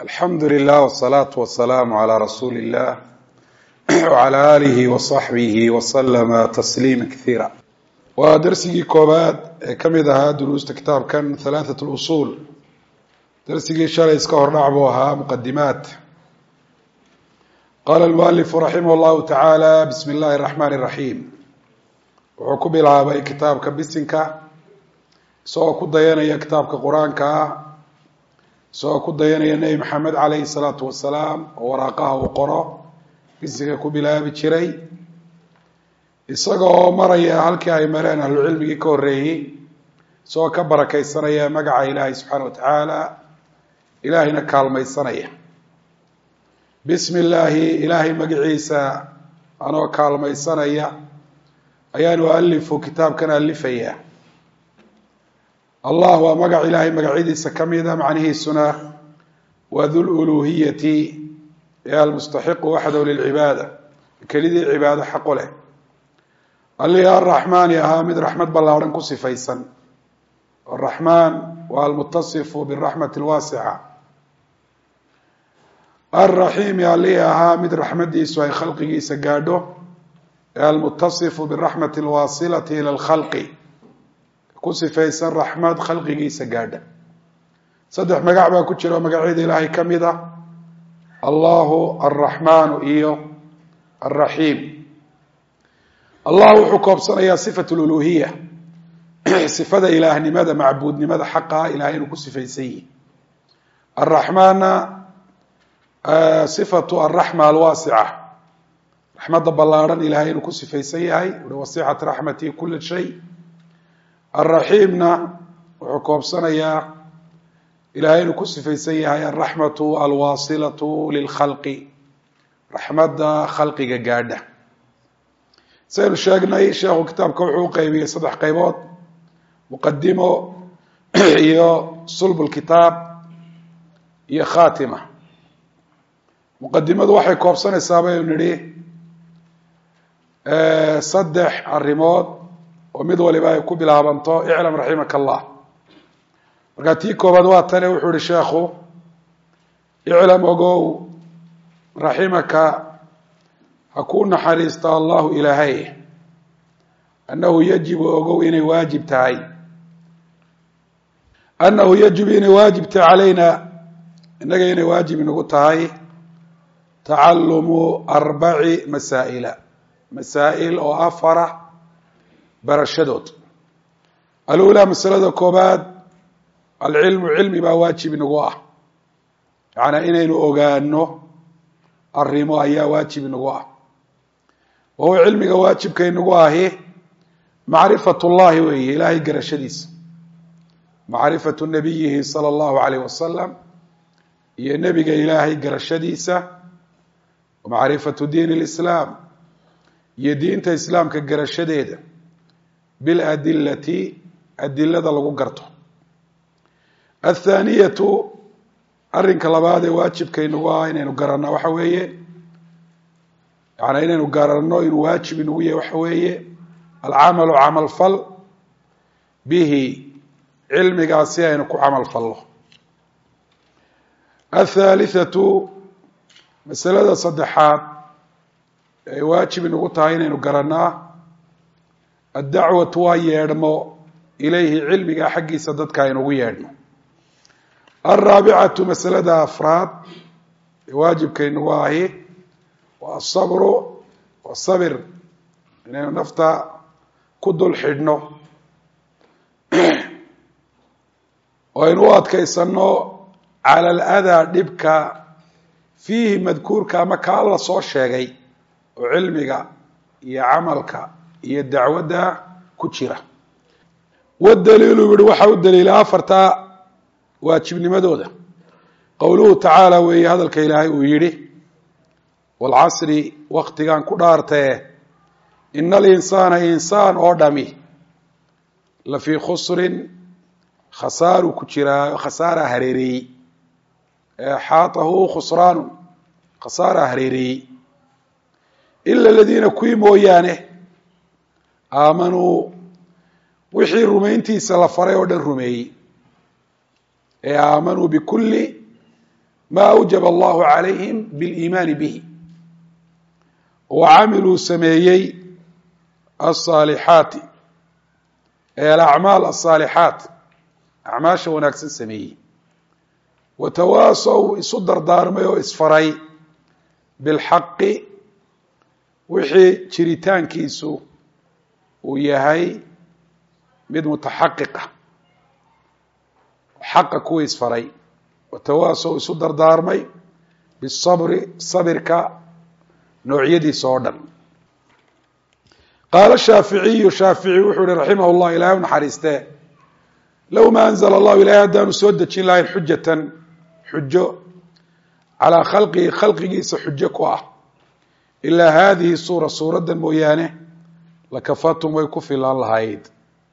alxamdu lilah wsalaatu wasalaamu calaa rasuuli illah wcala aalihi wasaxbihi wasalama tasliima kaiira waa darsigii koobaad ee ka mid ahaa duruusta kitaabkan halaahat lusuul darsigii shalay iska hordhac buu ahaa muqadimaat qaala almualifu raximah llahu tacaala bismi illahi araxmaan iraxiim wuxuu ku bilaabay kitaabka bisinka isagoo ku dayanaya kitaabka qur-aanka ah isagoo ku dayanaya nebi maxamed calayhi salaatu wasalaam oo waraaqaha uu qoro bisinka ku bilaabi jiray isagoo maraya halkii ay mareen ahlucilmigii ka horreeyey isagoo ka barakaysanaya magaca ilaahay subxaana wa tacaala ilaahayna kaalmaysanaya bismi illaahi ilaahay magaciisa anoo kaalmaysanaya ayaan ualifu kitaabkan alifaya allah waa magac ilaahay magacyadiisa ka mida macnihiisuna waa dululuhiyati ee almustaxiqu waxdahu lilcibaada kelidii cibaado xaqu leh allihii arraxmaani ahaa mid raxmad ballaadhan ku sifaysan araxmaan waa almutasifu biraxmati lwaasica alraxiimi allihii ahaa mid raxmadiisu ay khalqigiisa gaadho ee almutasifu biraxmati alwaasilati ila alkhalqi ku sifaysan raxmad khalqigiisa gaadha saddex magac baa ku jira oo magacyada ilaahay ka mid ah allahu alraxmaanu iyo alraxiim allah wuxuu koobsanayaa sifat luluhiya sifada ilaahnimada macbuudnimada xaqaa ilahay inuu ku sifaysan yihi alraxmaanna sifatu alraxma alwaasica raxmadda ballaadhan ilahay inuu ku sifaysan yahay ui wasicat raxmatii kula shay alraxiimna wuxuu koobsanayaa ilahay inuu ku sifaysan yahay alraxmatu alwaasilatu lilkhalqi raxmadda khalqiga gaadha saynu sheegnay sheekhu kitaabka wuxuu uqeybiyey saddex qaybood muqadimo iyo sulb lkitaab iyo khaatima muqadimadu waxay koobsanaysaa baynu nidhi saddex arrimood oo mid waliba ay ku bilaabanto iclam raximaka allah markaa tii koobaad waa tane wuxuu ihi sheekhu iclam ogow raximaka ha kuu naxariista allahu ilaahay annahu yajibu ogow inay waajib tahay annahu yajibu inay waajib tahay calayna innaga inay waajib inagu tahay tacalumu arbaci masaa'ila masaa'il oo afara barashadood alulaa masalada koobaad alcilmu cilmi baa waajib inagu ah yacanaa inaynu ogaano arrimo ayaa waajib inagu ah wahuwa cilmiga waajibka inagu ahi macrifat ullahi weeye ilaahay garashadiisa macrifatu nabiyihi sala allahu alayh wasalam iyo nebiga ilaahay garashadiisa macrifatu diin lislaam iyo diinta islaamka garashadeeda biladilati adilada lagu garto athaaniyatu arrinka labaad ee waajibka inagu ah inaynu garanno waxa weeye yaani inaynu garanno inuu waajib inagu yahay waxa weeye alcamalu camal fal bihi cilmigaasi aynu ku camal fallo athaalithatu masalada saddexaad ee waajib inagu tahay inaynu garannaa addacwatu waa yeedhmo ilayhi cilmiga xaggiisa dadka aynugu yeedhno alraabicatu masalada afraad ee waajibka inagu ahi waa asabru waa sabir inaynu nafta ku dul xidhno oo aynu u adkaysanno cala aladaa dhibka fiihi madkuurka ama kaa la soo sheegay oo cilmiga iyo camalka iyo dacwadda ku jira wadaliilu yihi waxaa u daliila afarta waajibnimadooda qowluhu tacaala weeye hadalka ilaahay uu yidhi waalcasri waktigan ku dhaartee ina alinsaana insaan oo dhami la fii khusrin khasaaruu ku jiraa khasaara hareereeyey xaatahu khusraanu khasaara hareereeyey ila aladiina kuwii mooyaane aamanuu wixii rumayntiisa la faray oo dhan rumeeyey ee aamanuu bikulli ma awjaba allahu calayhim biliimaani bihi wa camiluu sameeyey alsaalixaati ee alacmaal asaalixaat acmaasha wanaagsan sameeyey watawaasow isu dardaarmay oo isfaray bilxaqi wixii jiritaankiisu uu yahay mid mutaxaqiqa xaqa kuwii isfaray watawaasow isu dardaarmay bisabri sabirka noocyadiisa oo dhan qaala shaaficiyu shaafici wuxuu ihi raximah llah ilahay u naxariistee low ma anzla allahu ilahay haddaanu soo dejin lahayn xujatan xujo calaa khalqihi khalqigiisa xujo ku ah ilaa hadihi suura suuraddan mooyaane lakafatum way ku filaan lahayd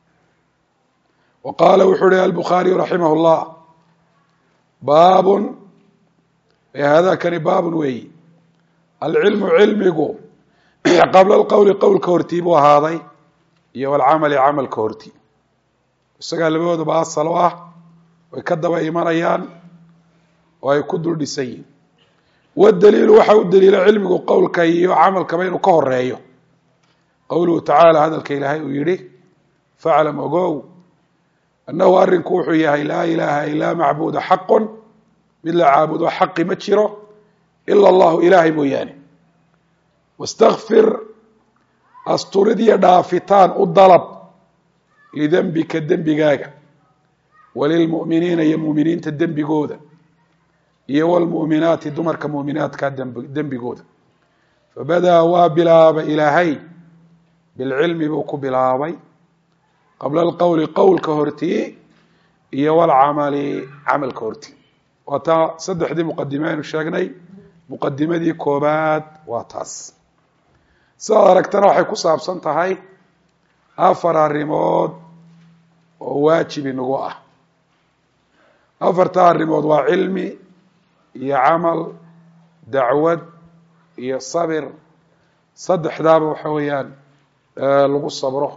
wa qaala wuxuu ihi albukhaariyu raximah llah baabun haadakani baabun weeyi alcilmu cilmigu qabla alqowli qowlka hortii buu ahaaday iyo walcamali camalka hortii isagaa labadoodaba asal o ah way ka daba imanayaan oo ay ku dul dhisan yihin wadaliilu waxa u daliila cilmigu qowlka iyo camalkaba inuu ka horeeyo qowluhu tacaala hadalka ilaahay uu yihi faclam ogow annahu arrinku wuxuu yahay laa ilaaha ilaa macbuuda xaqun mid la caabudo xaqi ma jiro ila allahu ilaahay mooyaane wastakfir asturid iyo dhaafitaan u dalab lidembika dembigaaga walilmu'miniina iyo mu'miniinta dembigooda iyo wlmu'minaati dumarka mu'minaadka dembigooda fabadaa waa bilaabay ilaahay bilcilmi buu ku bilaabay qabla alqowli qowlka hortii iyo walcamali camalka hortii waa taa saddexdii muqadime aynu sheegnay muqadimadii koobaad waa taas sidaad aragtana waxay ku saabsan tahay afar arrimood oo waajib inagu ah afarta arrimood waa cilmi iyo camal dacwad iyo sabir saddexdaaba waxa weeyaan lagu sabro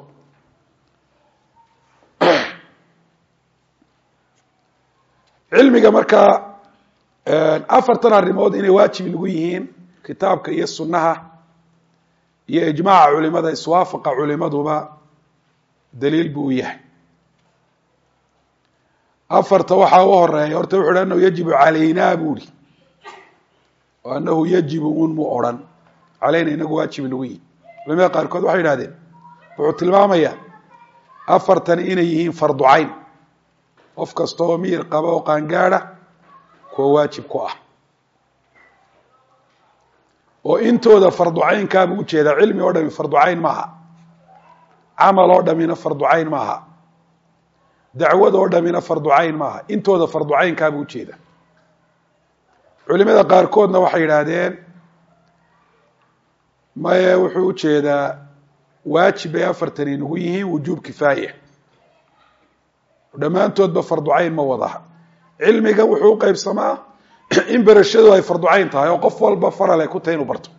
cilmiga markaa afartan arrimood inay waajib inagu yihiin kitaabka iyo sunnaha iyo ijmaaca culimada iswaafaqa culimaduba daliil buu u yahay afarta waxaa u horeeya horta wuxu uhi anahu yajibu calaynaa buu ihi oo anahu yajibu un mu odhan calayna inagu waajib inagu yihin culimada qaarkood waxay yidhahdeen wuxuu tilmaamayaa afartan inay yihiin fardu cayn qof kasta oo miyir qaba oo qaangaada kuwa waajib ku ah oo intooda fardu caynkaabuu ujeedaa cilmi oo dhami fardu cayn maaha camal oo dhamina fardu cayn maaha dacwad oo dhamina fardu cayn maaha intooda fardu caynkaabuu ujeedaa culimada qaarkoodna waxay yidhaahdeen maye wuxuu ujeedaa waajib bay afartan inagu yihiin wujuub kifaaya dhammaantoodba fardu cayn ma wadaha cilmiga wuxuu uqeybsamaa in berashadu ay fardu cayn tahay oo qof walba faral ay ku tahay inuu barto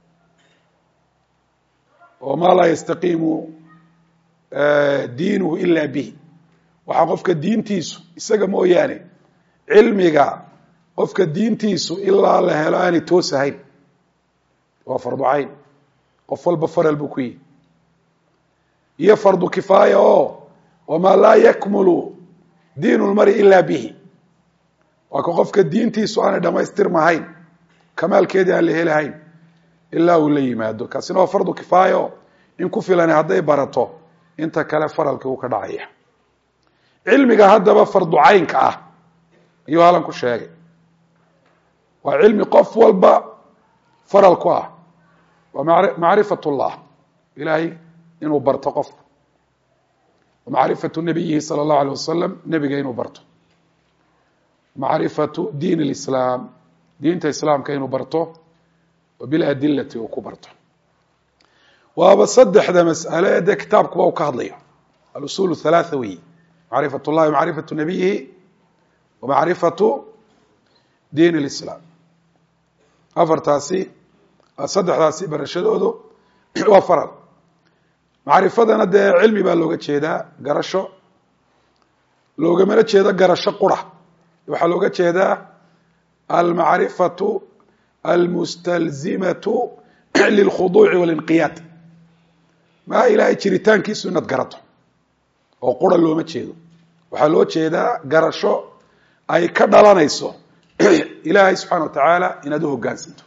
oo maa laa yastaqiimu diinuhu ila bihi waxaa qofka diintiisu isaga mooyaane cilmiga qofka diintiisu ilaa la helo aanay toos ahayn waa fardu cayn qof walba faral buu ku yihi iyo fardu kifaaya oo wamaa laa yakmulu diinu lmari ila bihi waa ka qofka diintiisu aanay dhamaystirmahayn kamaalkeedii aan la helahayn ilaa uu la yimaado kaasina waa fardu kifaaya o in ku filani hadday barato inta kale faralkii uu ka dhacaya cilmiga haddaba fardu caynka ah ayuu halan ku sheegay waa cilmi qof walba faral ku ah waa macrifat llah ilaahay inuu barto qofka macrifatu nabiyihi sala allahu alay wasalam nebiga inuu barto macrifatu diin lislaam diinta islaamka inuu barto wa biladilati uu ku barto waaba saddexda mas'ale ee dee kitaabkuba uu ka hadlayo alusul halaatha weyi macrifat llahi macrifatu nabiyihi wa macrifatu diin lislaam afartaasi saddexdaasi barashadoodu waa faral macrifadana dee cilmi baa looga jeedaa garasho loogamana jeedo garasho qura waxaa looga jeedaa almacrifaةu almustalzimaةu lilkhuduuci walinqiyaad maa ilaahay jiritaankiisu inaad garato oo qura looma jeedo waxaa loo jeedaa garasho ay ka dhalanayso ilaahay subxana wa tacaala inaad u hoggaansanto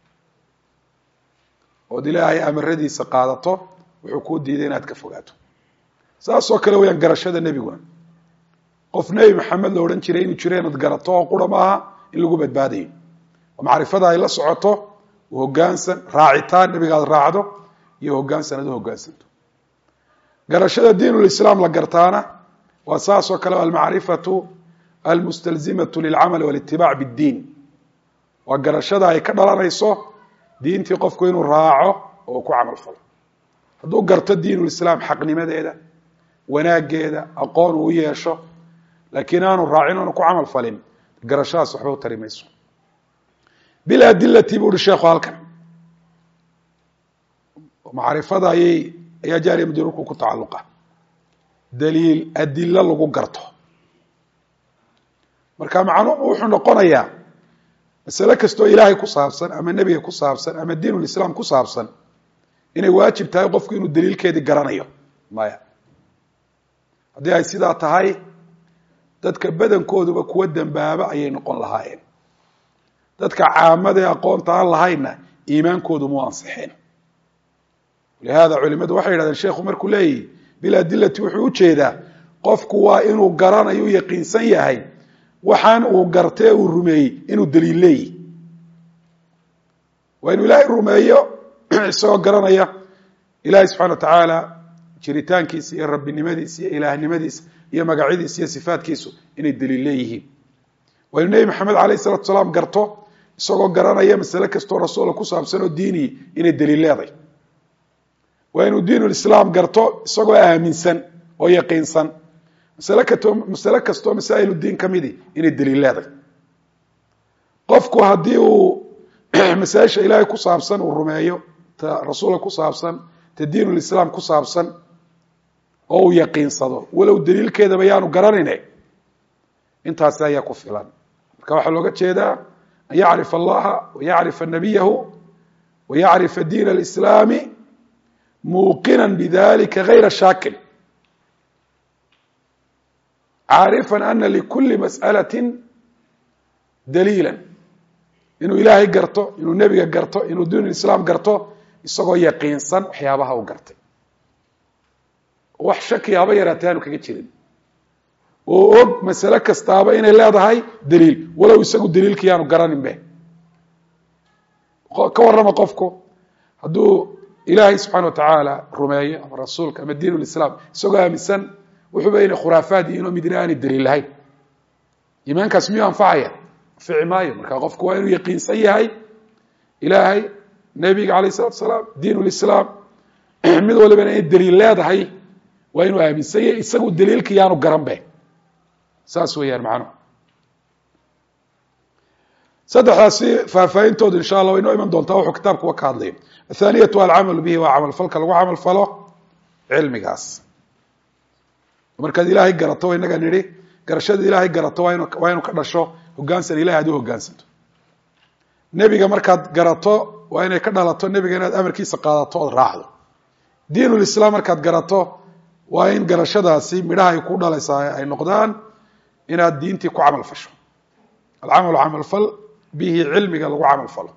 ood ilaahay amaradiisa qaadato wuxuu kuu diiday inaad ka fogaato saasoo kale weyaan garashada nebiguna qof nebi maxamed la odhan jiray inuu jiro inaad garato oo qura maaha in lagu badbaadayo oo macrifada ay la socoto hoggaansan raacitaan nebigaad raacdo iyo hoggaansan aad u hoggaansanto garashada diinulislaam la gartaana waa saasoo kale almacrifatu almustalzimatu lilcamali walitibaac biddiin waa garashada ay ka dhalanayso diintii qofku inuu raaco oo ku camal falo hadduu garto diinulislaam xaqnimadeeda wanaaggeeda aqoon uu yeesho laakiin aanu raacin oonu ku camal falin garashadaas waxba u tari mayso biladilati bu uhi sheekhu halkan macrifada ayaa jaariya majruurku ku tacalluqa daliil adilo lagu garto marka macnuhu wuxuu noqonayaa masale kastoo ilaahay ku saabsan ama nebiga ku saabsan ama diinulislaam ku saabsan inay waajib tahay qofku inuu daliilkeedii garanayo maya haddii ay sidaa tahay dadka badankooduba kuwa dembaaba ayay noqon lahaayeen dadka caamadae aqoonta aan lahayna iimaankoodu mu ansixeen lihaada culimadu waxay yidhahdeen sheekhu markuu leeyahy biladilati wuxuu ujeedaa qofku waa inuu garanayo u yaqiinsan yahay waxaan uu gartee uu rumeeyey inuu daliil leeyahy waa inuu ilaahay rumeeyo isagoo garanaya ilaahay subxana wa tacaala jiritaankiisa iyo rabbinimadiisa iyo ilaahnimadiisa iyo magacyadiisa iyo sifaatkiisu inay daliil leeyihiin waa inuu nebi maxamed alayh isalatu salaam garto isagoo garanaya masale kastoo rasuula ku saabsan oo diiniyi inay daliil leeday waa inuu diinulislaam garto isagoo aaminsan oo yaqiinsan masale kastoo masaa'ilu diin ka midi inay daliil leeday qofku haddii uu masaa-isha ilaahay ku saabsan uu rumeeyo ta rasuulka ku saabsan ta diinulislaam ku saabsan oo uu yaqiinsado walow daliilkeedaba yaanu garanayne intaasi ayaa ku filan marka waxaa looga jeedaa an yacrifa allaha wayacrifa nabiyahu wayacrifa diin alislaami muuqina bidalika gayra shaakin caarifan ana likuli mas'alati daliila inuu ilaahay garto inuu nebiga garto inuu diinulislaam garto isagoo yaqiinsan waxyaabaha u gartay wax shaki haba yaraatee aanu kaga jirin oo og masale kastaaba inay leedahay daliil walow isagu daliilkii aanu garanin be ka warrama qofku hadduu ilaahay subxana wa tacaala rumeeyo ama rasuulka ama diinulislaam isagoo aaminsan wuxuuba inay khuraafaad yihiin oo midna aanay daliil lahayn iimaankaas miyuu anfacaya anfici maayo marka qofku waa inuu yaqiinsan yahay ilaahay nebiga alayh isalatu asalaam diinulislaam mid walibana inay daliil leedahay waa inuu aaminsan yahay isagu daliilka yaanu garan be saas weeyaan macnuhu saddexdaasi faahfaahintoodu insha allah way noo iman doontaa wuxuu kitaabkuba ka hadlaya athaaniyatu alcamalu bihi waa camalfalka lagu camal falo cilmigaas markaad ilaahay garato inaga nidhi garashada ilaahay garato waa inuu ka dhasho hoggaansan ilahay aad u hoggaansanto nebiga markaad garato waa inay ka dhalato nebiga inaad amarkiisa qaadato ood raacdo diinulislaam markaad garato waa in garashadaasi midhaha ay ku dhalaysaa ay noqdaan inaad diintii ku camal fasho alcamalu camalfal bihi cilmiga lagu camal falo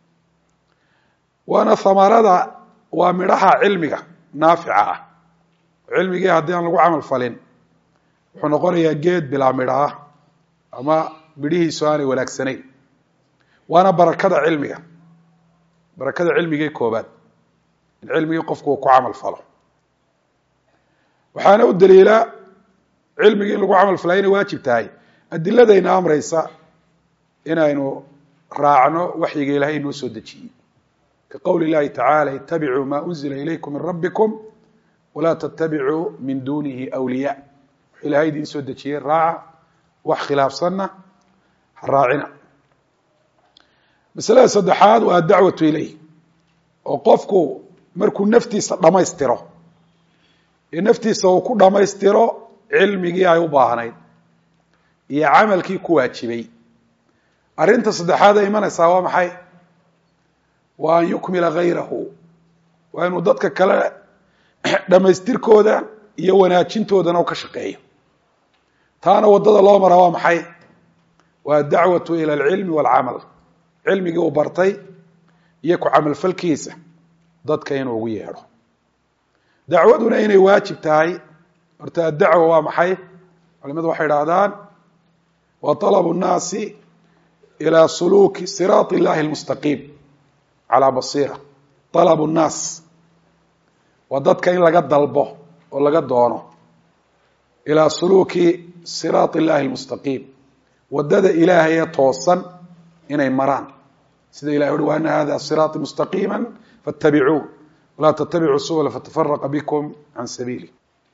waana hamarada waa midhaha cilmiga naafica ah cilmigii haddii aan lagu camal falin wuxuu noqonayaa geed bilaa midho ah ama midhihiisu aanay wanaagsanayn waana barakada cilmigii koobaad in cilmigii qofku uu ku camal falo waxaana u daliila cilmigii in lagu camal falaa inay waajib tahay adiladayna amraysa inaynu raacno waxyiga ilaahay inoo soo dejiyey ka qowli اllahi tacaala itabicuu ma unzila ilaykum min rabbikum walaa tattabicuu min dunihi awliya wuxuu ilahay idiin soo dejiyey raaca wax khilaafsanna ha raacina masalada saddexaad waa adacwatu ilayh oo qofku markuu naftiisa dhammaystiro ee naftiisa uu ku dhammaystiro cilmigii ay u baahnayd iyo camalkii ku waajibay arrinta saddexaad ay imanaysaa waa maxay waa an yukmila gayrahu waa inuu dadka kale dhamaystirkooda iyo wanaajintoodana u ka shaqeeyo taana waddada loo maraa waa maxay waa dacwatu ila alcilmi waalcamal cilmigii uu bartay iyo ku camalfalkiisa dadka inuu ugu yeedho dacwaduna inay waajib tahay horta addacwa waa maxay culimadu waxay idhaahdaan waa طalabu الnaasi ilى suluuki siraaط اllahi اlmustaqiim calى basiira طalabu الnaas waa dadka in laga dalbo oo laga doono ilaa suluuki siraaط اllahi اlmustaqiim wadada ilaahay ee toosan inay maraan sida ilahay uhi wa ana hada siraaطi mustaqiima faاtabicuuh walaa ttabicuu subula fatafaraqa bikum can sabiili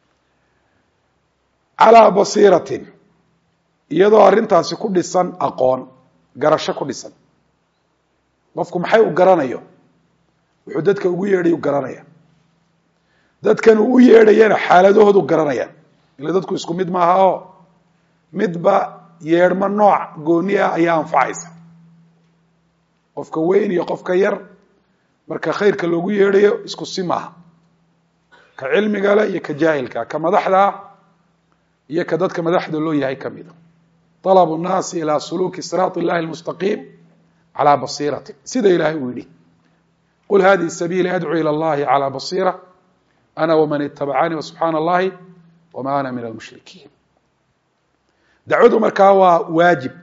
calىa basiiratin iyadoo arrintaasi ku dhisan aqoon garasho ku dhisan qofku maxay u garanayo wuxuu dadka ugu yeedhay u garanaya dadkan uu u yeedhayana xaaladahoodu garanaya ila dadku isku mid maaha oo midba yeedhma nooc gooni ah ayaa anfacaysa qofka weyn iyo qofka yar marka khayrka loogu yeedhayo isku si maaha ka cilmiga leh iyo ka jaahilka ka madaxda iyo ka dadka madaxda loo yahay ka mida طalabu الnaasi ilى suluuki siraaط اllahi اlmustaqiim calى basiirati sida ilahay uu yihi qul hadihi sabiili adcuu ilى اllahi calى basiira ana wman itabacanii wasubxaana اllahi wma ana min almushrikiin dacwadu markaa waa waajib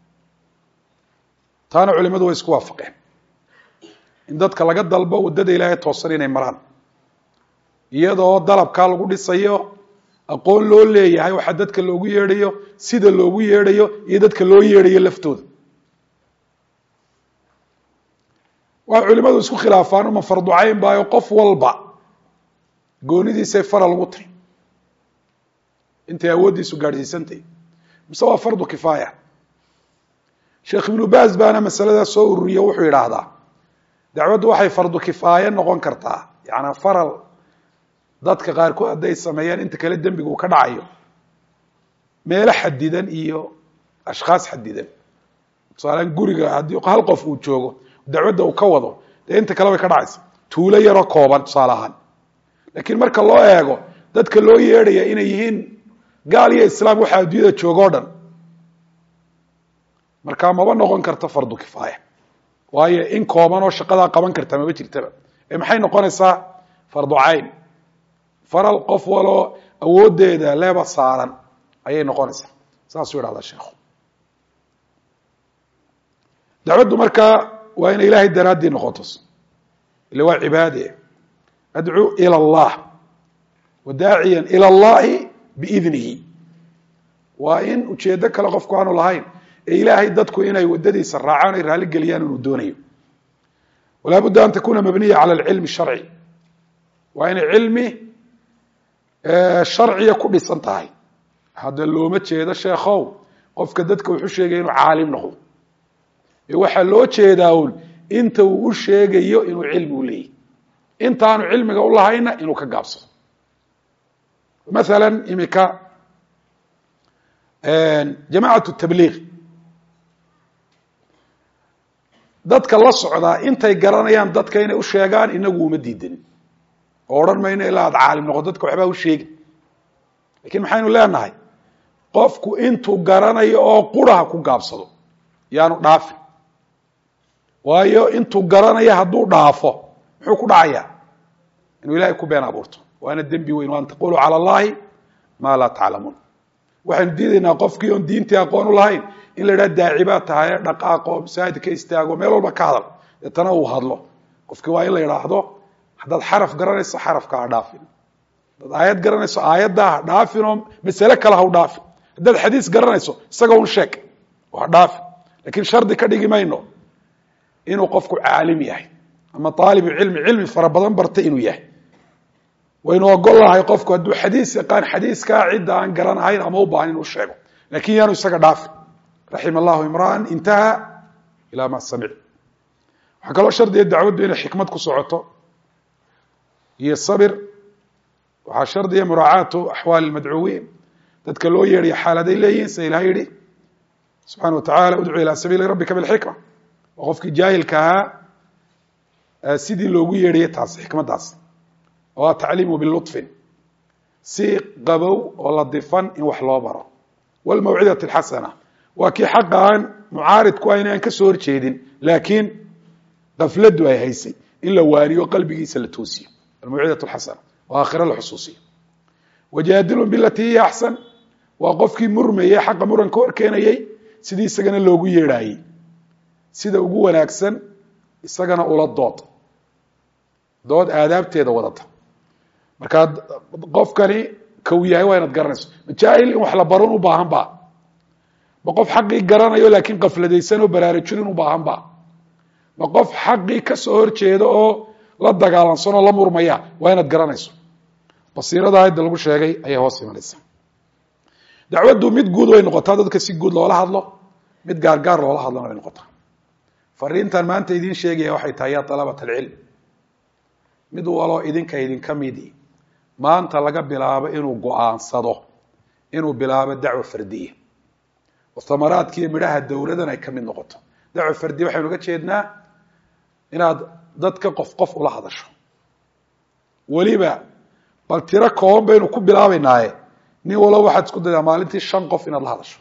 taana culimadu way isku waafaqeen in dadka laga dalbo waddada ilaahay toosan inay maraan iyadoo dalabkaa lagu dhisayo aqoon loo leeyahay waxaa dadka loogu yeedhayo sida loogu yeedhayo iyo dadka loo yeedhayo laftooda waa culimadu isku khilaafaan uma farducayn baayo qof walba goonidiisay faral ugu tahy intay awooddiisu gaadhsiisantahy mise waa fardu kifaaya sheekh ibnu baaz baana masaladaas soo ururiye wuxuu yidhaahdaa dacwaddu waxay fardu kifaaye noqon kartaa yacanaa faral dadka qaarkood hadday sameeyaan inta kale dembiga uu ka dhacayo meelo xadidan iyo ashkhaas xadidan tusaalean guriga haddii hal qof uu joogo dacwadda uu ka wado dee inta kale way ka dhacaysa tuulo yaroo kooban tusaale ahaan laakiin marka loo eego dadka loo yeedhaya inay yihiin gaal iyo islaam waxaa adduunyada jooga o dhan markaa maba noqon karta fardu kifaaya waayo in kooban oo shaqadaa qaban karta maba jirtaba ee maxay noqonaysaa fardu cayn faral qof waloo awooddeeda leeba saaran ayay noqonaysaa saasuu idhahdaa sheekhu dacwaddu markaa waa inay ilaahay daraaddii noqoto ila waa cibaade adcuu ilى اllah wadaaciya ilى اllahi biidnihi waa in ujeedo kale qofku aanu lahayn ee ilaahay dadku inay waddadiisa raacaan ay raali geliyaan inuu doonayo walaa budda an takuna mabniya calى اlcilmi الsharci waa inay cilmi sharciya ku dhisan tahay hadda looma jeedo sheekhow qofka dadka wuxuu sheegaya inuu caalim noqdo ee waxaa loo jeedaa un inta uu u sheegayo inuu cilmi u leeyahy intaanu cilmiga u lahayna inuu ka gaabsado maala imika jamacat tabliiq dadka la socdaa intay garanayaan dadka inay u sheegaan inagu uma diidanin oo odhan mayno ilaa aad caalim noqo dadka waxbaa u sheegi lakiin maxaynu leenahay qofku intuu garanayo oo quraha ku gaabsado yaanu dhaafin waayo intuu garanayo hadduu dhaafo muxuu ku dhacayaa inuu ilaahay ku been abuurto waana dembi weyn o an taquluu calى اllahi maa laa taclamuun waxaynu diidaynaa qofkii oon diintii aqoon u lahayn in la idhaha daaci baa tahay dhaqaaqo masaajid ka istaago meel walba ka hadal deetana uu hadlo qofkii waa in la idhaahdo haddaad xaraf garanayso xarafka ha dhaafin haddaad aayad garanayso aayaddaa ha dhaafin oo masale kale ha u dhaafin haddaad xadiis garanayso isaga un sheeg oo ha dhaafin lakiin shardi ka dhigi mayno inuu qofku caalim yahay ama aalibu cilmi fara badan bartay inuu yahay waynu ogol lahay qofku hadduu xadiis yaqaan xadiiskaa cidda aan garanahayn ama u baahan inuu sheego lakin yaanu isaga dhaafin raxima allahu imra'an intaha ilaa ma samic waxaa kaloo shardiga dacwaddu inay xikmad ku socoto iyo sabir waxaa shardiga muraacaatu axwaali madcuwiin dadka loo yeedhayo xaaladay leeyihin sida ilahay yihi subxana watacala udcu ilaa sabiili rabbika bilxikma waa qofkii jaahilka ahaa sidii loogu yeedhayay taas xikmaddaas oo a tacliimu bilutfin si qabow oo ladifan in wax loo baro wlmawcidati alxasana waa kii xaqa aan mucaarid ku ahayn aan ka soo horjeedin laakiin qafladu ay haysay in la waaniyo qalbigiisa la toosiyo almawcidatu alxasana oo aakhiro la xusuusiyo wajaadilun bilati hiya axsan waa qofkii murmayey xaqa muranka hor keenayey sidii isagana loogu yeedhaayey sida ugu wanaagsan isagana ula dood aadaabteeda wadata markaa qofkani kau yahay waa inaad garanayso majaahil in wax la baron u baahan ba ma qof xaqii garanayo laakiin qafladaysan oo baraarujinin u baahan ba ma qof xaqii ka soo horjeeda oo la dagaalansan oo la murmaya waa inaad garanayso basiirada aayadda lagu sheegay ayay hoos imanaysa dacwaddu mid guud way noqotaa dadka si guud loola hadlo mid gaargaar loola hadlona way noqotaa fariintan maanta idiin sheegaya waxay tahay yaa talabat alcilm mid waloo idinka idinka midi maanta laga bilaabo inuu go-aansado inuu bilaabo dacwo fardiya oo thamaraadkiiyo midhaha dowladan ay ka mid noqoto dacwo fardiya waxaynu uga jeednaa inaad dadka qof ula hadasho weliba bal tiro kooban baynu ku bilaabaynaaye nin walo waxaad isku daydaa maalintii 5 qof inaad la hadasho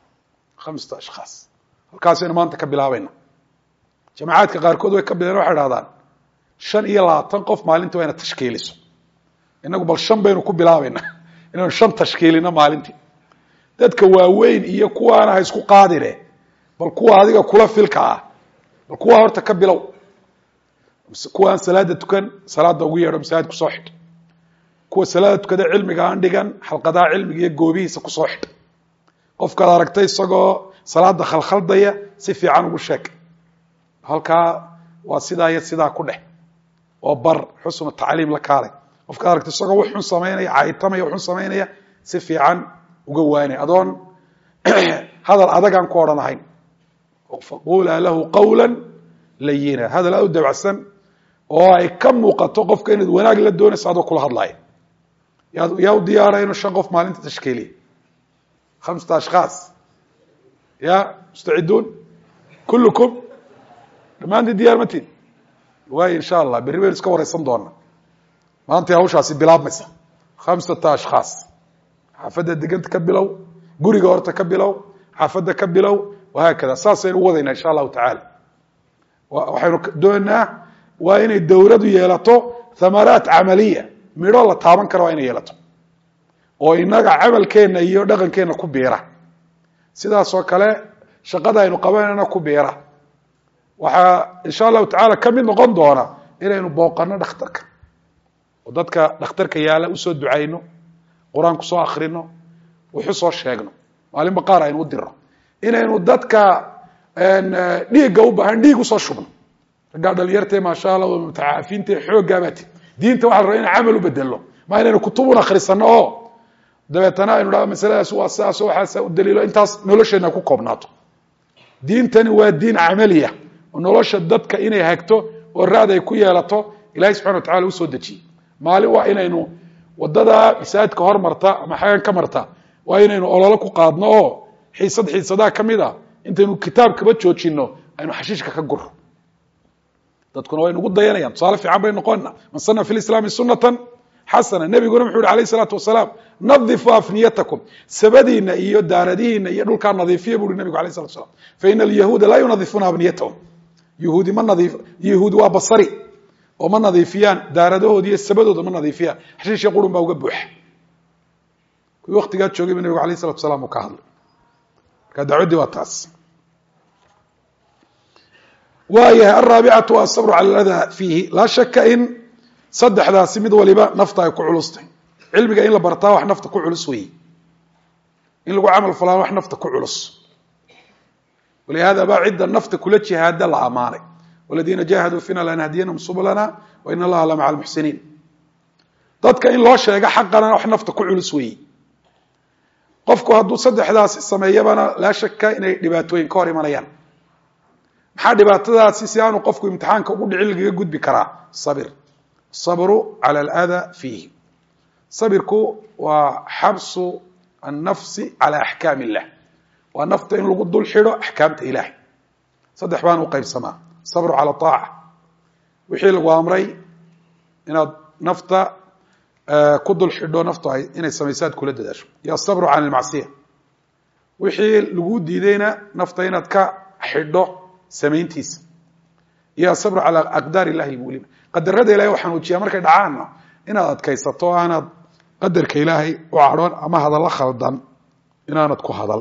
5 ashkhaas halkaasaynu maanta ka bilaabayna jamacaadka qaarkood way ka bilaabeen waxay dhahdaan 25 qof maalintii waa inaad tashkiiliso inagu bal 5 baynu ku bilaabaynaa inaynu 5 tashkiilino maalintii dadka waaweyn iyo kuwaana ha isku qaadine bal kuwa adiga kula filka ah bal kuwa horta ka bilow kuwaan salaada tukan salaada ugu yeedho masaajid ku soo xidh kuwa salaada tukada cilmiga aan dhigan xalqadaha cilmiga iyo goobihiisa ku soo xidh qofkaad aragtay isagoo salaada khalkhaldaya si fiican ugu sheeg halkaa waa sidaa iyo sidaa ku dhex oo bar xusnu tacliim la kaalay qofkaad aragtay isagoo wax xun samaynaya caayitamaya wax xun samaynaya si fiican uga waanay adoon hadal adagaan ku odhanahayn faqula lahu qawla layina hadal aad u dabacsan oo ay ka muuqato qofka inaad wanaag la doonayso adoo kula hadlaya yaa u diyaaray inuu 5 qof maalinta tashkiiliya 5 ashkhaas ya mustaciduun kullukum dhammaantiin diyaar ma tihin waay insha allah berri baynu iska waraysan doona maanta hawshaasi bilaabmaysa 5 ashkhaas xaafadda deganta ka bilow guriga horta ka bilow xaafadda ka bilow wahaakada saasaynu u wadaynaa insha allahu tacaala waxaynu doonaa waa inay dowladu yeelato thamaraat camaliya midho la taaban karo waa inay yeelato oo inaga camalkeenna iyo dhaqankeenna ku biira sidaasoo kale shaqada aynu qabanayna ku biira waxaa insha allahu tacaala ka mid noqon doona inaynu booqano dhakhtarka oo dadka dhakhtarka yaala usoo ducayno qur-aan ku soo akrino wuxuu soo sheegno maalinba qaar aynu u dirno inaynu dadka dhiigga u baahan dhiig usoo shubno raggaa dhalinyartee maasha allah oo mutacaafiinta xooggaabati diinta waxa la rabaa inaan camal u bedelo ma inaynu kutubun akhrisano oo dabeetana aynu dhaha masaladaas waa saas oo waxaas u daliilo intaas nolosheena ku koobnaato diintani waa diin camaliya oo nolosha dadka inay hagto oo raad ay ku yeelato ilaahay subxana wa tacala u soo dejiyey maalin waa inaynu wadada masaajidka hormarta ama xagan ka marta waa inaynu ololo ku qaadno oo xiisadaha ka mid a intaynu kitaabkaba joojino aynu xashiishka ka guro dadkuna way nagu dayanayaan tusaale fiican bay noqonna man sanna fi lislaami sunnatan xasana nebiguna muxuu yihi alayh isalaatu wasalaam nadifu afniyatakum sabadiina iyo daaradihiina iyo dhulkaa nadiifiya buu yihi nebigu alayh salatu wasalaam fa ina alyahuuda laa yunadifuuna abniyatahum yahuudi waa basari oo ma nadiifiyaan daaradahoodi iyo sabadooda ma nadiifiyaan xashiisha qurun baa uga buuxa kuwii waktigaa joogay ba nebigu alayh salatu wasalaam uu ka hadlay marka dacwaddii waa taas waayahay alraabicatu waa asabru cala aladaa fiihi laa shaka in saddexdaasi mid waliba nafta ay ku culustay cilmiga in la bartaa wax nafta ku culus weeye in lagu camal falaan wax nafta ku culus walihada baa cidda nafta kula jihaada la amaanay waladiina jaahaduu fiina lanahdiyanahum subulana wa in allaha la maca almuxsiniin dadka in loo sheego xaqana wax nafta ku culus weeye qofku hadduu saddexdaasi sameeyabana laa shaka inay dhibaatooyin ka hor imanayaan maxaa dhibaatadaasi si aanu qofku imtixaanka ugu dhicin lagaga gudbi karaa sabir sabru cala aladaa fiihi sabirku waa xabsu annafsi cala axkaam illah ونفط إن لقد دول حلو أحكامة إلهي صدح بان وقيب سماء صبر على طاعة وحيل وامري إن نفط كد الحدو نفط إن السميسات كل داش يا الصبر عن المعصية وحيل لقود دينا نفط إن تكا حدو سمينتيس يا الصبر على أقدار الله المؤلمة قدر رد إلهي وحن وجيه مركا دعانا إن أدكيستو أنا قدر كإلهي وعرون أما هذا الله خلطان إن أنا تكو هذا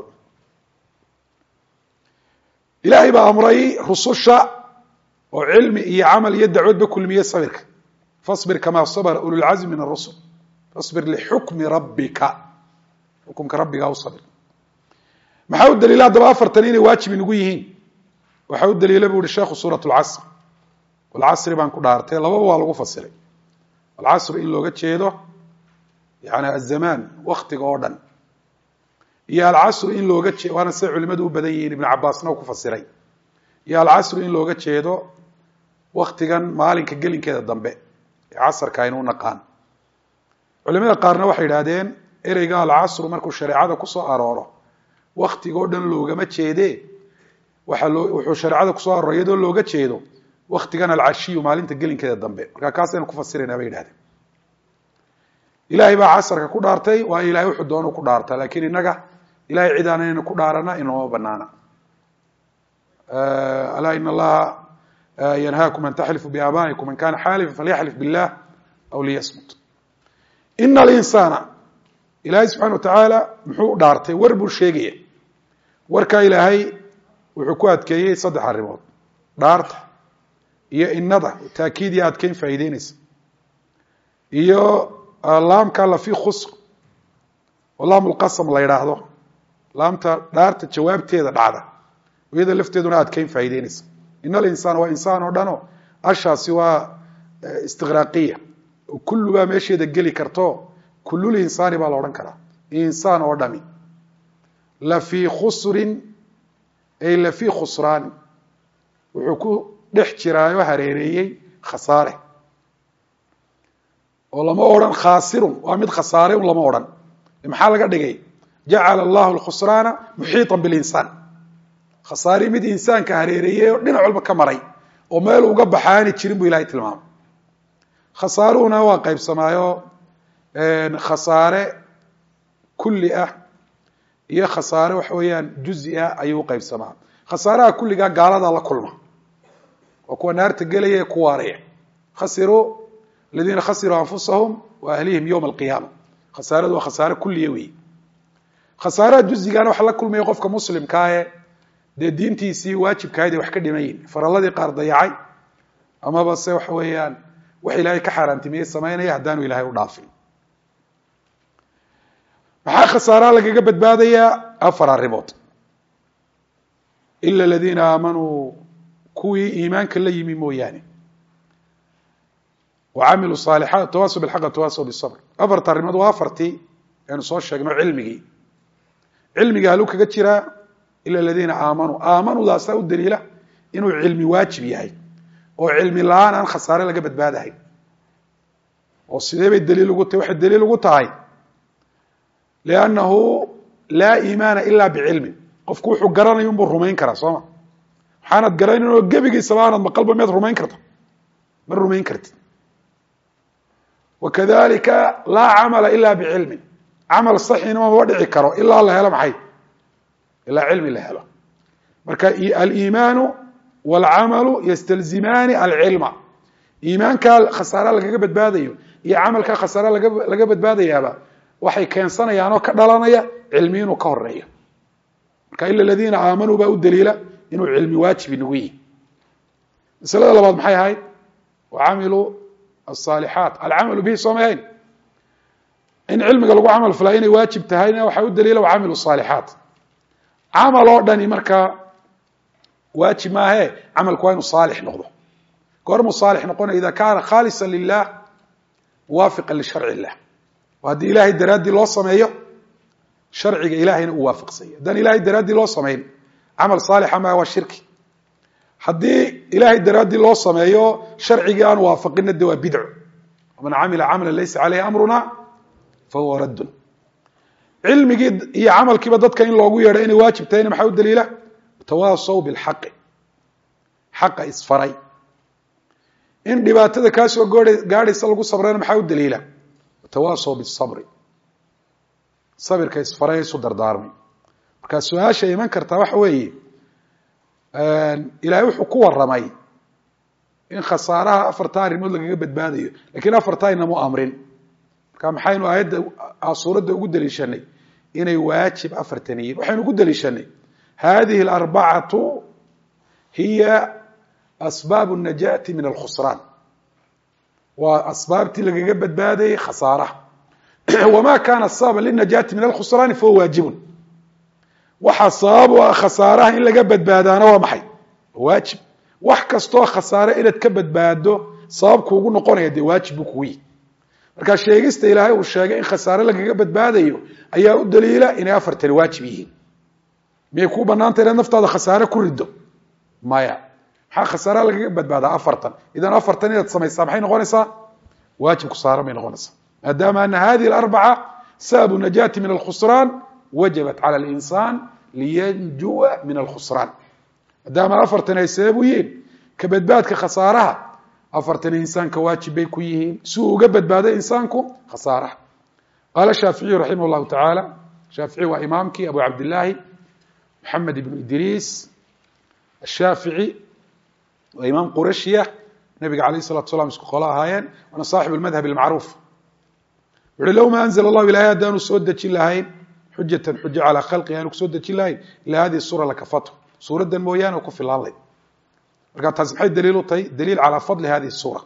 إلهي بأمري رسوشا وعلم إي عمل يدعود بكل مية صبرك فاصبر كما صبر أولو العزم من الرسل فاصبر لحكم ربك حكمك ربك أو صبر محاول دليل هذا بأفر تنيني واجب نقويهين وحاول دليل بقول الشيخ سورة العصر والعصر بان كدارتي لبابا لغو فصلي العصر إن لوغا جيدو يعني الزمان وقت قوردن يا العصر إن لوغا جيدو وانا سيع علماء بديين ابن عباسنا وكفصلي يا العصر إن لوغا جيدو وقت كان مالك قلن كذا الضنبي عصر كاينو نقان علماء قارنا waxay yiraahdeen ereyga العصر markuu shariicada ku soo arooro waqtigo dhan loogama jeedee wuxuu shariicada ku soo arooraydo looga jeedo waqtigan al-ashiyo maalinta gelinkeeda dambe marka kaas aynu ku fasirayna bay yiraahdeen ilaahay baa casarka ku dhaartay waa ilaahay wuxuu doono ku dhaartaa laakiin inaga ilaahay ciidaanayna ku dhaarana inoo banaana ala inna allaha yanhaakum an tahlifu bi abaa'ikum man kana halifan falyahlif billah aw liyasmut inna al-insana ilaahay subhanahu wa ta'ala muxuu dhaartay war buu sheegay warka ilaahay wuxuu ku adkeeyay saddex arrimood dhaarta iyo innada taakiid iyo adkeyn faa'iideynaysa iyo laamka la fi khusr walaam alqasam la yiraahdo laamta dhaarta jawaabteeda dhacda wiyada lafteeduna adkeyn faa'iideynaysa innal insana wa insaan oo dhano ashaasi waa istigraaqiya kullu ba meesheeda gali karto kullu insani baa la oran karaa insaan oo dhami la fi khusrin ay la fi khusran wuxuu ku dhex jiraayo hareereeyay khasaare oo lama oran khasirun waa mid khasaare lama oran maxaa laga dhigay ja'ala Allahu al-khusrana muhitan bil insan khasaari mid insaanka hareereeyay oo dhinac walba ka maray oo meel uga baxaani jirin buu Ilaahay tilmaamay khasaaruna waa qayb samaayo khasaare kulli ah iyo khasaare wax weeyaan juz'i ah ayuu qayb samaa khasaaraha kulliga gaalada la kulma oo kuwa naarta galaya ku waaraya khasiru alladina khasiru anfusahum wa ahlihim yawm alqiyamah khasaaradu waa khasaare kulliye weey khasaaraha juz'igana wax la kulmay qofka muslimka ah de diintiisii waajibkaayay wax ka dhimayeen faralladii qaar dayacay ama ba se wax weeyaan wax Ilaahay ka xaraantimay sameeynaya hadaanu Ilaahay u dhaafin maxaa khasaara lagaga badbaadaya afar arrimood illa alladina aamanu kuwii iimaanka la yimi mooyaane وعملوا الصالحات تواصوا بالحق تواصوا بالصبر أفرت الرماد وافرتي يعني صور شيء علمي قالوا كجرا إلا الذين آمنوا ذا سأود دليله إنه علمي واجب يهي وعلمي الآن عن خسارة لقبت بعد هاي والسيدة الدليل قلت واحد دليل قلت هاي لأنه لا إيمان إلا بعلم قفكو حقران ينبر رومين كرا صما حانت قرين إنه قبقي سبانا بقلب ميت رومين كرتا من رومين كرت وكذلك لا عمل إلا بعلم عمل صحي إنما ودعي كرو إلا الله يلم حي إلا علم الله يلم مركا الإيمان والعمل يستلزمان العلم إيمان كالخسارة لقبت باديو يا عمل كالخسارة لقبت باديو يابا waxay keensanayaan oo ka dhalanaya cilmiino ka horeeya marka illa alladina aamanu ba u daliila inuu cilmi waajib inuu yahay misalada labaad maxay ahayd waamilu as-salihat al-amal bi samayn in cilmiga lagu amal falaayay waajib tahayna waxa u daliila waamilu as-salihat amal oo dhani marka waajib ma ahe amalku waa inuu saalix noqdo goormu saalix noqonay ida kaana khalisan lillah muwafiqan li shar'i allah وهذا إلهي درادي الله سمعيه شرعي إلهي نوافق سيه دان إلهي درادي الله سمعين عمل صالح ما هو الشرك هذا إلهي درادي الله سمعيه شرعي أن وافقنا الدواء بدع ومن عمل عملا ليس عليه أمرنا فهو رد cilmigii iyo camalkiiba dadka in loogu yeedho inay waajib tahayna maxaa u daliila tawaasaw bilxaqi xaqa isfaray in dhibaatada kaa soo gaadhaysa lagu sabrayna maxaa u daliila tawaasaw bisabri sabirka isfaray isu dardaarmay marka su-aasha iman kartaa waxa weeye ilaahay wuxuu ku waramay in khasaaraha afarta arrimood lagaga badbaadayo lakiin afarta inamu amrin marka maxaynu aayadda suuradda ugu daliishanay inay waajib afartan yihiin waxaynu ku daliishanay hadihi alarbacatu hiya asbaabu najaati min alkhusraan waa asbaabtii lagaga badbaadayay khasaaraha wama kana sababan linajaati min alkhusraani fahuwa waajibun waxaa sabab u ah khasaaraha in laga badbaadaana waa maxay waajib wax kastoo khasaare inaad ka badbaado sabab kuugu noqonaya dee waajib buu kugu yihi markaa sheegista ilaahay uu sheegay in khasaare lagaga badbaadayo ayaa u daliila inay afartani waajib yihiin miyay kuu banaantay inaad naftaada khasaare ku rido maya maxaa khasaare lagaga badbaadaa afartan idan afartan inaad samaysaa maxay noqonaysaa waajib kusaare may noqonaysaa maadaama ana hadihi alarbaca sababu najaati min alkhusraan wajabat cala alinsaan liyanjuwa min alkhusraan maadaama afartan ay sabab u yihiin ka badbaadka khasaaraha afartan insaanka waajib bay ku yihiin si uu uga badbaaday insaanku khasaaraha qaala shaaficiyu raximah llahu tacaala shaafici waa imaamkii abu cabdillaahi maxamed ibnu idriis ashaafici waa imaam qurashiya nabiga alayh salatu salam isku qolo ahaayeen waana saaxibu lmadhab almacruuf wuxuhi low ma anzla allahu ilahay haddaanu soo dejin lahayn xujatan xujo calaa khalqi aanu kusoo dejin lahayn ilaa hadihi sura lakafato suuraddan mooyaane oo ku filaan lay markaa taasi maxay daliil u tahay daliil calaa fadli hadihi sura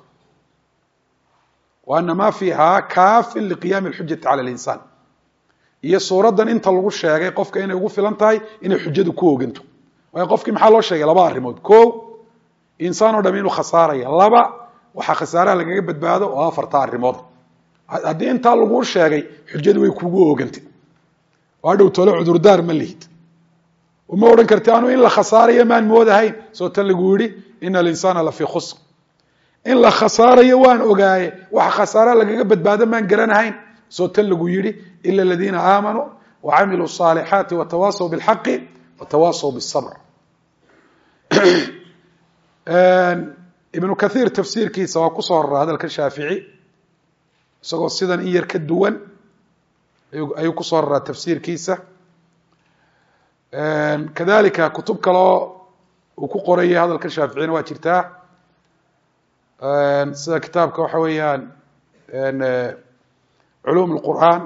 wa ana ma fiiha kaafin liqiyaami alxujati cala alinsaan iyo suuraddan inta lagu sheegay qofka inay ugu filan tahay inay xujadu ku oganto waayo qofkii maxaa loo sheegay laba arrimood ko insaan oo dham inuu khasaaraya laba waxaa khasaaraha lagaga badbaado oo afarta arrimood haddii intaa laguu sheegay xujadu way kugu ogantay oo hadhow tole cudurdaar ma lihid uma odhan karti anu in la khasaarayo maan moodahayn soo tan lagu yihi ina alinsaana lafii khusr in la khasaarayo waan ogaaye waxa khasaaraha lagaga badbaado maan garanahayn soo tan lagu yihi ila aladiina aamanuu wacamiluu الصaalixaati watawaasaw biاlxaqi watawaasaw biالsabr ibnu kathiir tafsiirkiisa waa kusoo horora hadalka shaafici isagoo sidan in yar ka duwan ayuu kusoo horaa tafsiirkiisa kadalika kutub kaleo uu ku qorayay hadalka shaaficina waa jirtaa sida kitaabka waxa weeyaan culuum اlqur'aan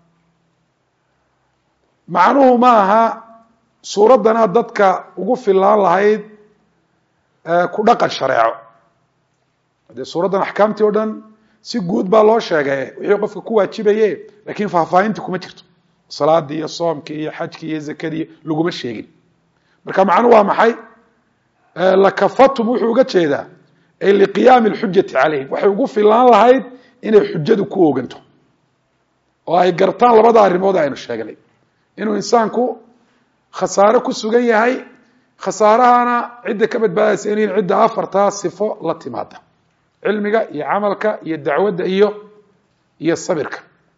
macnuhu ma aha suuraddana dadka ugu filaan lahayd ku dhaqan shareeco dee suuraddan axkaamtii o dhan si guud baa loo sheegay wixii qofka ku waajibaye lakin faahfaahintii kuma jirto salaadii iyo soomkii iyo xajkii iyo zakadii laguma sheegin marka macnuhu waa maxay lakafatum wuxuu uga jeedaa ay liqiyaami alxujati calayhim waxay ugu filaan lahayd inay xujadu ku oganto oo ay gartaan labada arrimood aynu sheegnay inuu insaanku khasaare ku sugan yahay khasaarahana cidda ka badbaadaysa in cidda afartaa sifo la timaada cilmiga iyo camalka iyo dacwadda iyo sabirka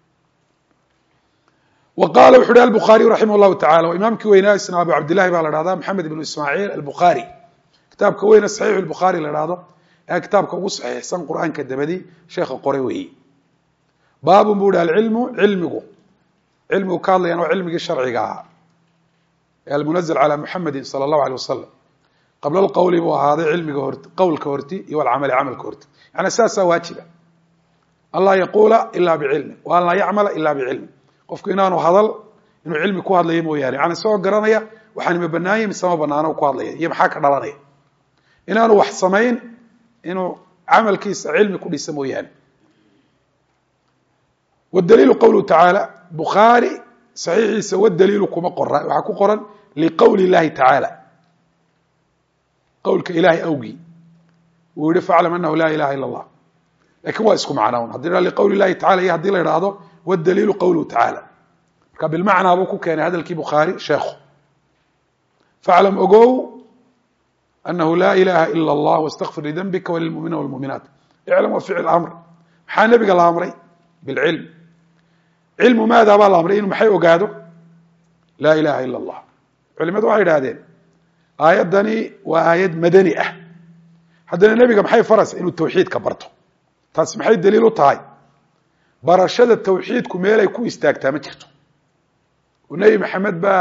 wa qaala wuxu uhi albukhaariyu raximah llahu tacala waa imaamkii weynaa isna abu cabdillahi baa la dhahdaa maxamed ibnu ismaaciil albukhaari kitaabka weyne saxiixu lbukhaari la dhahdo ee kitaabka ugu saxiixsan qur'aanka dabadii sheekha qoray weeye baabun buu ihi alcilmu cilmigu ka hadlayaan waa cilmigii sharciga ahaa ee almunazl calى muxamedi salى اllahu alيه wasalam qabla lqowli buu ahaaday cilmiga qowlka horti iyo alcamali camalka horti yani saasaa waajiba an laa yaquula ila bicilmi wa an laa yacmala ila bicilmi qofku inaanu hadal inuu cilmi ku hadlayo mooyaane yani isagoo garanaya waxaan ma banaanya mise ma banaano ku hadlaya iyo maxaa ka dhalanaya inaanu wax samayn inuu camalkiisa cilmi ku dhisa mooyaane wdaliilu qowluhu tacaala bukhaari saxiixiisa wadaliilu kuma qora waxaa ku qoran liqowli اllahi tacaala qowlka ilahay awgii uu yihi faclam anahu laa ilaha ila اllah lakin waa isku macnown haddi la liqowli اllahi tacala iyo haddii la idhaahdo wdaliilu qowluhu tacaala marka bilmacnaa buu ku keenay hadalkii bukhaari sheekhu faclam ogow anahu laa ilaha ila اllah wاstakfir lidembika walilmuminiina wاlmuminaat iclam wa ficl amr maxaa nebiga la amray bilcilm cilmu maadaa baa la amray inuu maxay ogaado laa ilaha ila allah culimadu waxay idhahdeen aayaddani waa aayad madani ah haddana nebiga maxay faraysa inuu tawxiidka barto taasi maxay daliil u tahay barashada tawxiidku meelay ku istaagtaa ma jirto oo nebi maxamed baa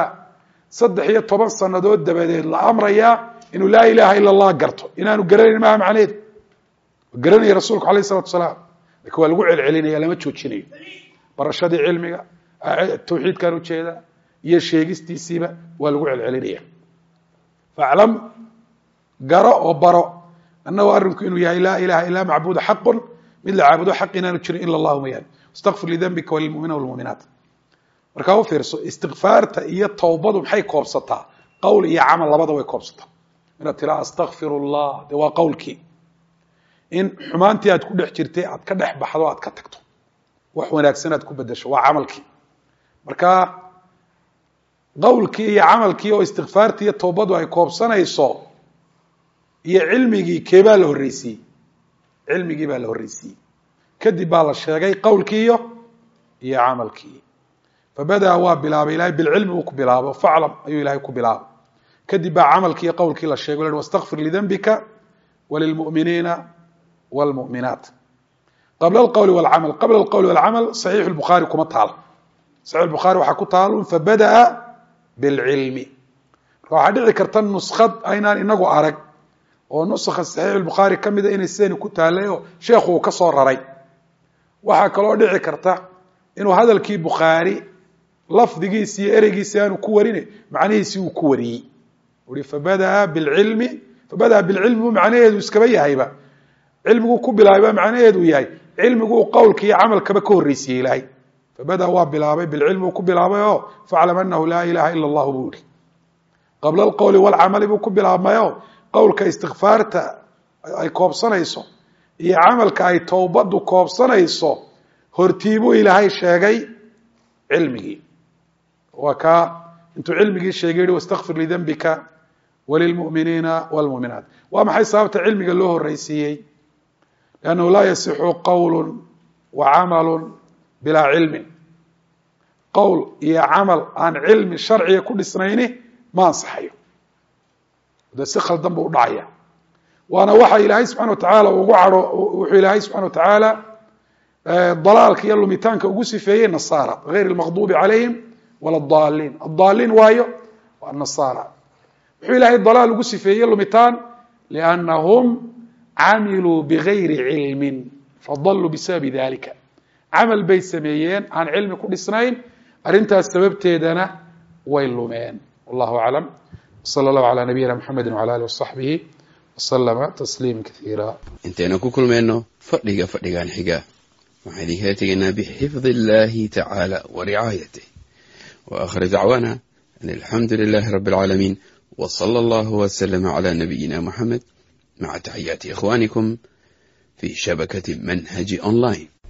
13 sanadood dabadeed la amrayaa inuu laa ilaha ila allah garto inaanu garanayn maaha macnaheedu garanaya rasuulku alayhi salatu wasalaam laakiin waa lagu celcelinaya lama joojinayo barashadii cilmiga tawxiidkan ujeeda iyo sheegistiisiiba waa lagu celcelinaya faclam garo oo baro annahu arrinku inuu yahay laa ilaha illa macbuud xaqun mid la caabudo xaq inaanu jirin ila allah mooyaane istaqfir lidambika walilmu'miniina walmu'minaat markaa u fiirso istikfaarta iyo towbadu maxay koobsataa qowl iyo camal labada way koobsataa inaad tiraa astakfirullah dee waa qowlkii in xumaantii aad ku dhex jirtay aad ka dhex baxdo aad ka tagto wax wanaagsan aad ku bedesho waa camalkii marka qowlkii iyo camalkii oo istikfaartii iyo towbadu ay koobsanayso iyo cilmigii keebaa la horreysiiyey cilmigii baa la horreysiiyey kadib baa la sheegay qowlkii iyo camalkii fabadaa waa bilaabay ilahay bilcilmi uu ku bilaabo faclam ayuu ilahay ku bilaabay kadib baa camalkii iyo qowlkii la sheegay la wastakfir lidambika walilmu'miniina والمؤمنات قبل القول والعمل قبل القول والعمل صحيح البخاري كما تعال صحيح البخاري waxaa ku taal فبدأ بالعلم waxa dhici karta nuskhad aynaan inagu arag oo nusakha صحيح البخاري kamida inay seen ku taalayo sheekhu ka soo raray waxa kale oo dhici karta inuu hadalkii Bukhari lafdigiisa iyo ereygiisa aanu ku warin macnaheesu uu ku wariyay wari فبدأ بالعلم macnaheedu iskaba yahayba cilmigu ku bilaabay macnaheedu yahay cilmigu qowlka iyo camalkaba ka horreysiyay ilaahay fabada waa bilaabay bilcilmi ku bilaabay oo faclam annahu laa ilaha illa allah buuri qabla alqawli walcamali buu ku bilaabmayo qowlka istikfaarta ay koobsanayso iyo camalka ay towbadu koobsanayso hortiibuu ilaahay sheegay cilmigii waa ka intuu cilmigii sheegay wastakfir lidambika walilmu'miniina walmu'minaat waa maxay sababta cilmiga loo horreysiyay لأنه لا يصح قول وعمل بلا علم قول iyo camal aan cilmi sharciga ku dhisnayni ma ansaxayo da si khaldan buu dhacaya waana waxa ilaahay subhanahu wa ta'ala ugu caro wuxuu ilaahay subhanahu wa ta'ala dalaalka iyo lumitaanka ugu sifeeyay nasaara غير المغضوب عليهم ولا الضالين الضالين waayo waa nasaara wuxuu ilaahay dalaal ugu sifeeyay lumitaan لأنهم عملوا بغير علم فضلوا بسبب ذلك عمل بي سميين عن علم كل سنين أرنتها السبب تيدنا ويلومين والله أعلم صلى الله على نبينا محمد وعلى آله وصحبه وسلم تسليما كثيرا انتنا كل منه فدغا عن حقا وحدي هاتينا بحفظ الله تعالى ورعايته وآخر دعوانا أن الحمد لله رب العالمين وصلى الله وسلم على نبينا محمد مع تحيات إخوانكم في شبكة منهج أونلاين.